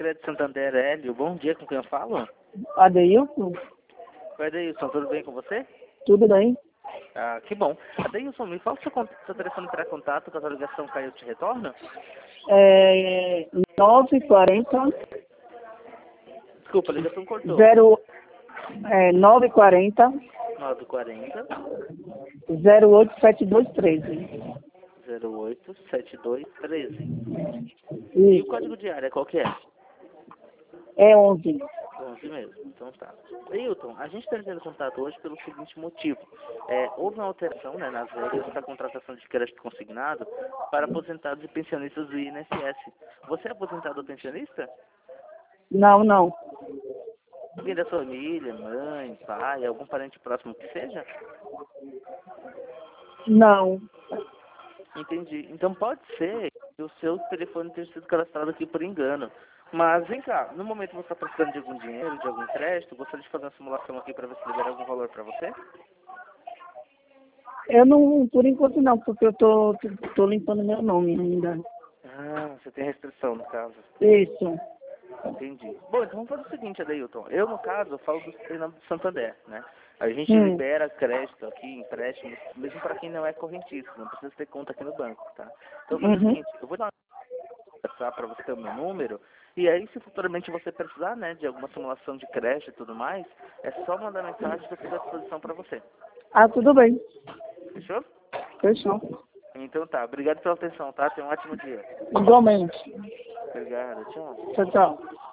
Crédito Santander Hélio. Bom dia, com quem eu falo? Adeilson? Oi, Adeilson, tudo bem com você? Tudo bem? Ah, que bom. Adeilson, me fala o seu telefone para contato, caso a ligação caiu, eu te retorno? 940 Desculpa, a ligação cortou. 940 940 087213. 087213. E o Isso. código de área, qual que é? É 11. 11 mesmo, então tá. Ailton, a gente está entrando em contato hoje pelo seguinte motivo. Houve uma alteração, né, nas regras da contratação de crédito consignado para aposentados e pensionistas do INSS. Você é aposentado ou pensionista? Não, não. Alguém da sua família, mãe, pai, algum parente próximo que seja? Não. Entendi. Então pode ser que o seu telefone tenha sido cadastrado aqui por engano. Mas vem cá, no momento você está precisando de algum dinheiro, de algum crédito, gostaria de fazer uma simulação aqui para ver se libera algum valor para você? Eu não, por enquanto não, porque eu tô limpando meu nome ainda. Ah, você tem restrição no caso. Isso. Entendi. Bom, então vamos fazer o seguinte, Adeilton. Eu, no caso, eu falo do Treinamento do Santander, né? A gente libera crédito aqui, empréstimos, mesmo para quem não é correntista, não precisa ter conta aqui no banco, tá? Então eu vou fazer o seguinte, eu vou dar uma para você ter o meu número, e aí se futuramente você precisar, né, de alguma simulação de crédito e tudo mais, é só mandar mensagem que eu fico à disposição para você. Ah, tudo bem. Fechou? Fechou. Então tá, obrigado pela atenção, tá? Tenha um ótimo dia. Igualmente. Obrigado, tchau. Tchau, tchau.